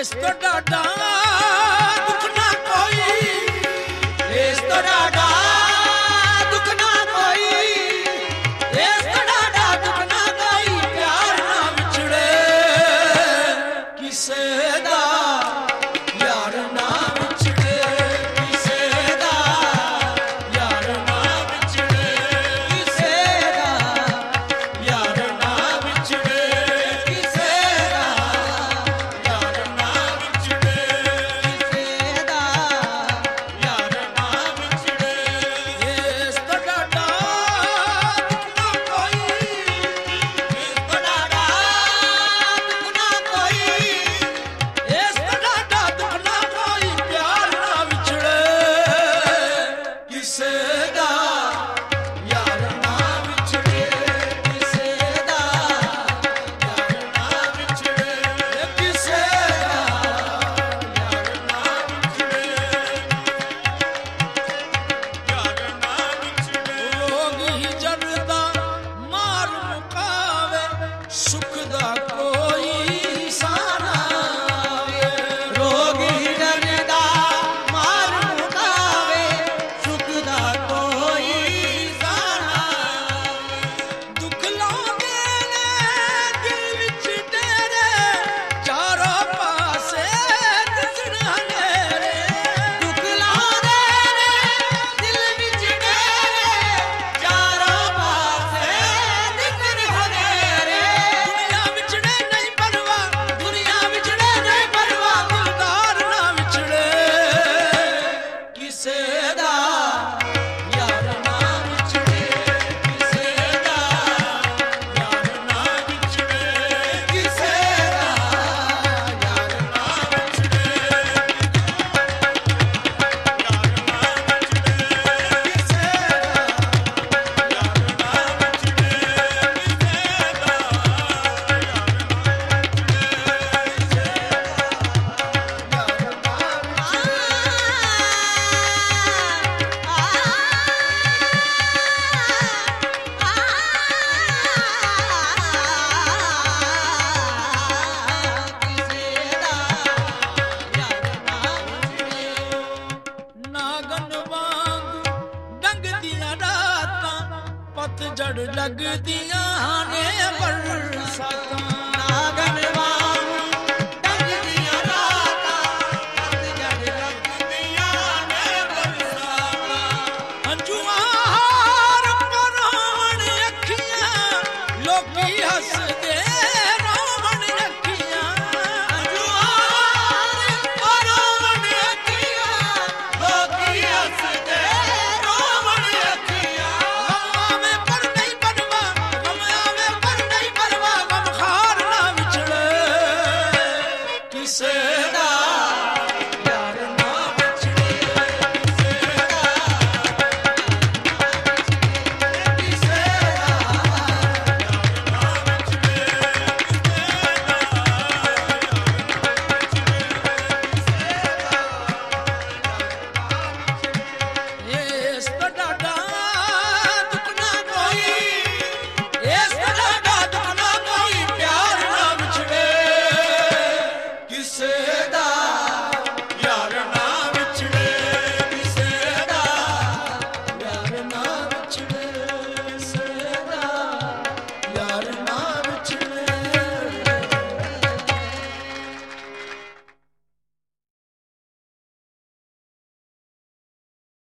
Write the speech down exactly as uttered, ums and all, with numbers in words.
ਇਸ ਤੋਂ ਡਾਢਾ ਦੁੱਖ ਨਾ ਕੋਈ, ਇਸ ਤੋਂ ਡਾਢਾ ਦੁੱਖ ਨਾ ਕੋਈ, ਇਸ ਤੋਂ ਡਾਢਾ ਦੁੱਖ ਨਾ ਕੋਈ, ਪਿਆਰ ਨਾ ਵਿਛੜੇ ਕਿਸੇ ਦਾ, ਯਾਰ ਨਾ ਵਿਛੜੇ ਕਿਸੇ ਦਾ, ਯਾਰ ਨਾ ਵਿਛੜੇ ਕਿਸੇ ਦਾ, ਯਾਰ ਨਾ ਵਿਛੜੇ ਕਿਸੇ ਦਾ, ਯਾਰ ਨਾ ਵਿਛੜੇ ਕਿਸੇ ਦਾ, ਯਾਰ ਨਾ ਵਿਛੜੇ। ਇਸ ਤੋਂ ਡਾਢਾ ਦੁੱਖ ਨਾ ਕੋਈ, ਇਸ ਤੋਂ ਡਾਢਾ ਦੁੱਖ ਨਾ ਕੋਈ, ਇਸ ਤੋਂ ਡਾਢਾ ਦੁੱਖ ਨਾ ਕੋਈ, ਪਿਆਰ ਨਾ ਵਿਛੜੇ ਕਿਸੇ ਦਾ, ਯਾਰ ਨਾ ਵਿਛੜੇ ਕਿਸੇ ਦਾ, ਯਾਰ ਨਾ ਵਿਛੜੇ ਕਿਸੇ ਦਾ, ਯਾਰ ਨਾ ਵਿਛੜੇ, ਯਾਰ ਨਾ ਵਿਛੜੇ। ਰੋਗ ਹੀ ਜਰਦਾ ਮਾਰ ਮੁਕਾਵੇ, ਸੁਖ ਦਾ ਕੋਈ ਸਾਨਾ ਆਵੇ। ਰੋਗ ਹੀ ਜਰਦਾ ਮਾਰ ਮੁਕਾਵੇ, ਸੁਖ ਦਾ ਕੋਈ ਸਾਨਾ ਆਵੇ। ਦੁੱਖ ਲਾਉਂਦੇ ਨੇ ਦਿਲ ਵਿੱਚ ਡੇਰੇ, ਚਾਰੋਂ ਪਾਸੇ ਦਿਸਣ ਹਨੇਰੇ। ਦੁੱਖ ਲਾਉਂਦੇ ਨੇ ਦਿਲ ਵਿੱਚ ਡੇਰੇ, ਚਾਰੋਂ ਪਾਸੇ ਦਿਸਣ ਹਨੇਰੇ। ਦੁਨੀਆ ਵਿਛੜੇ ਨਹੀਂ ਪਰਵਾਹ, ਦੁਨੀਆ ਵਿਛੜੇ ਨਹੀਂ ਪਰਵਾਹ, ਦਿਲਦਾਰ ਨਾ ਵਿਛੜੇ ਕਿਸੇ ਦਾ, ਯਾਰ ਨਾ ਵਿਛੜੇ ਕਿਸੇ ਦਾ, ਯਾਰ ਨਾ ਵਿਛੜੇ ਕਿਸੇ ਦਾ, ਯਾਰ ਨਾ ਵਿਛੜੇ, ਯਾਰ ਨਾ ਵਿਛੜੇ ਕਿਸੇ ਦਾ, ਯਾਰ ਨਾ ਨਾਗਨ ਵਾਂਗ ਡੰਗਦੀਆਂ ਰਾਤਾਂ, ਪਤਝੜ ਲੱਗਦੀਆਂ ਨੇ ਬਰਸਾਤਾਂ।